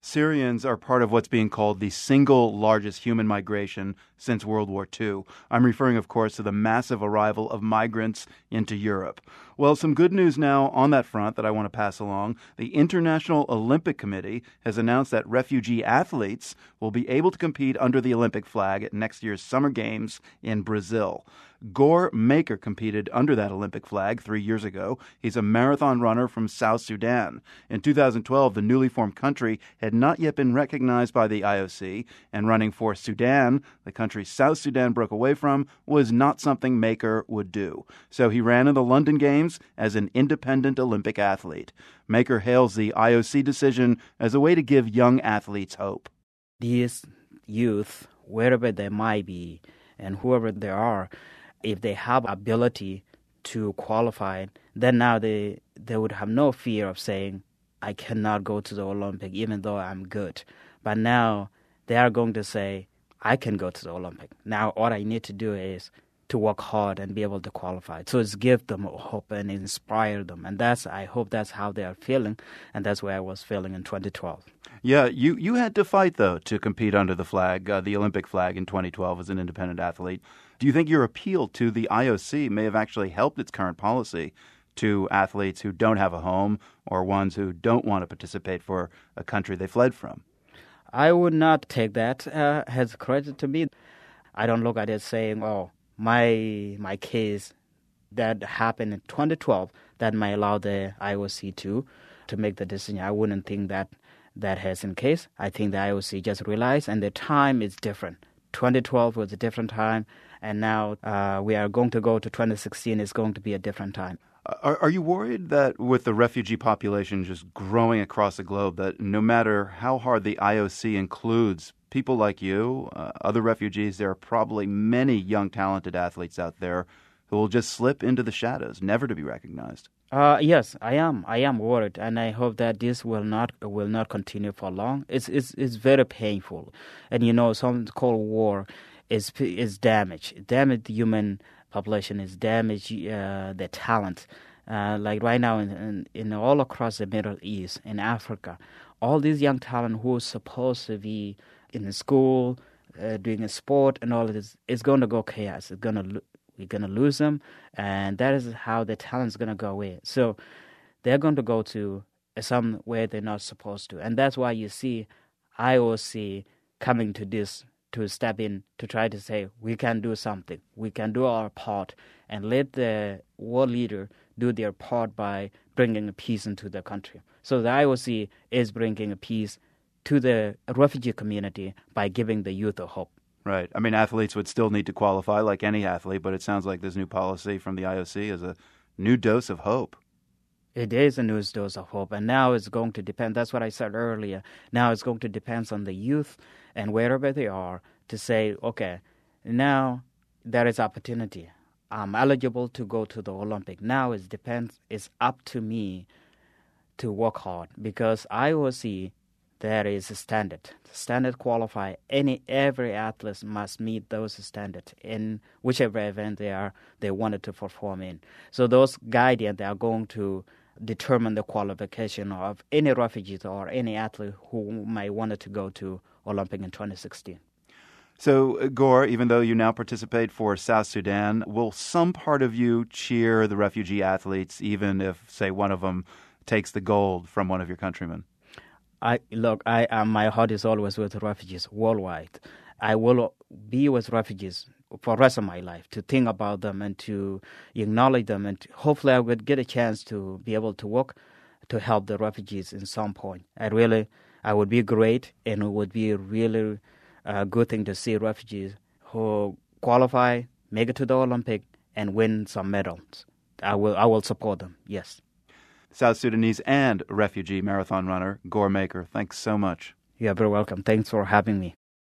Syrians are part of what's being called the single largest human migration since World War II. I'm referring, of course, to the massive arrival of migrants into Europe. Well, some good news now on that front that I want to pass along. The International Olympic Committee has announced that refugee athletes will be able to compete under the Olympic flag at next year's Summer Games in Brazil. Gor Maker competed under that Olympic flag 3 years ago. He's a marathon runner from South Sudan. In 2012, the newly formed country had not yet been recognized by the IOC, and running for Sudan, the country South Sudan broke away from, was not something Maker would do. So he ran in the London Games as an independent Olympic athlete. Maker hails the IOC decision as a way to give young athletes hope. These youth, wherever they might be and whoever they are, if they have ability to qualify, then now they would have no fear of saying, I cannot go to the Olympic even though I'm good. But now they are going to say, I can go to the Olympic. Now all I need to do is to work hard and be able to qualify. So it's give them hope and inspire them. And I hope that's how they are feeling. And that's where I was feeling in 2012. Yeah, you had to fight, though, to compete under the flag, the Olympic flag in 2012 as an independent athlete. Do you think your appeal to the IOC may have actually helped its current policy to athletes who don't have a home or ones who don't want to participate for a country they fled from? I would not take that as credit to me. I don't look at it saying, oh, my case that happened in 2012 that might allow the IOC to make the decision. I wouldn't think that has in case. I think the IOC just realized, and the time is different. 2012 was a different time, and now we are going to go to 2016. It's going to be a different time. Are you worried that with the refugee population just growing across the globe, that no matter how hard the IOC includes people like you, other refugees, there are probably many young, talented athletes out there who will just slip into the shadows, never to be recognized? Yes, I am. I am worried, and I hope that this will not continue for long. It's very painful, and something called war is damage. Damage the human population, is damage the talent. Like right now in all across the Middle East, in Africa, all these young talent who are supposed to be in school, doing a sport and all of this, is going to go chaos. We're going to lose them, and that is how the talent is going to go away. So they're going to go to somewhere they're not supposed to. And that's why you see IOC coming to this, to step in, to try to say, we can do something. We can do our part, and let the world leader do their part by bringing peace into the country. So the IOC is bringing peace to the refugee community by giving the youth a hope. Right. I mean, athletes would still need to qualify like any athlete, but it sounds like this new policy from the IOC is a new dose of hope. It is a new dose of hope, and now it's going to depend. That's what I said earlier. Now it's going to depend on the youth and wherever they are to say, okay, now there is opportunity. I'm eligible to go to the Olympic. Now it's up to me to work hard, because IOC, there is a standard. Standard qualify. Every athlete must meet those standards in whichever event they wanted to perform in. So those guidelines, they are going to determine the qualification of any refugees or any athlete who might wanted to go to Olympic in 2016. So, Gor, even though you now participate for South Sudan, will some part of you cheer the refugee athletes, even if, say, one of them takes the gold from one of your countrymen? My heart is always with refugees worldwide. I will be with refugees for the rest of my life, to think about them and to acknowledge them, and hopefully I would get a chance to be able to work to help the refugees in some point. I would be great, and it would be really a good thing to see refugees who qualify, make it to the Olympic, and win some medals. I will support them, yes. South Sudanese and refugee marathon runner Gor Maker, thanks so much. You're very welcome. Thanks for having me.